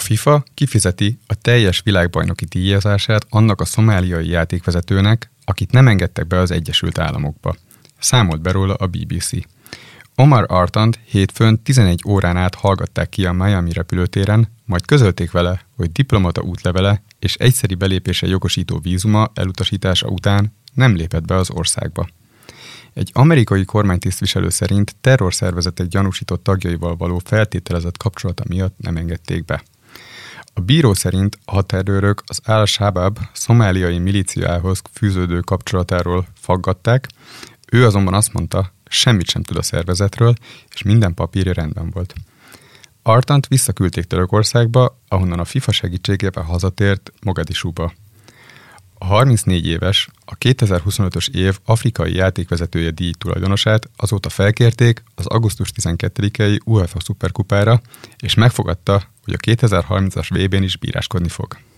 FIFA kifizeti a teljes világbajnoki díjazását annak a szomáliai játékvezetőnek, akit nem engedtek be az Egyesült Államokba. Számolt be róla a BBC. Omar Artant hétfőn 11 órán át hallgatták ki a Miami repülőtéren, majd közölték vele, hogy diplomata útlevele és egyszeri belépése jogosító vízuma elutasítása után nem lépett be az országba. Egy amerikai kormánytisztviselő szerint terrorszervezetek gyanúsított tagjaival való feltételezett kapcsolata miatt nem engedték be. A bíró szerint a határőrök az Al-Shabaab szomáliai milíciához fűződő kapcsolatáról faggatták, ő azonban azt mondta, semmit sem tud a szervezetről, és minden papírja rendben volt. Artant visszaküldték Törökországba, ahonnan a FIFA segítségével hazatért Mogadisúba. A 34 éves, a 2025-ös év afrikai játékvezetője díj tulajdonosát azóta felkérték az augusztus 12-i UEFA szuperkupára, és megfogadta, hogy a 2030-as VB-n is bíráskodni fog.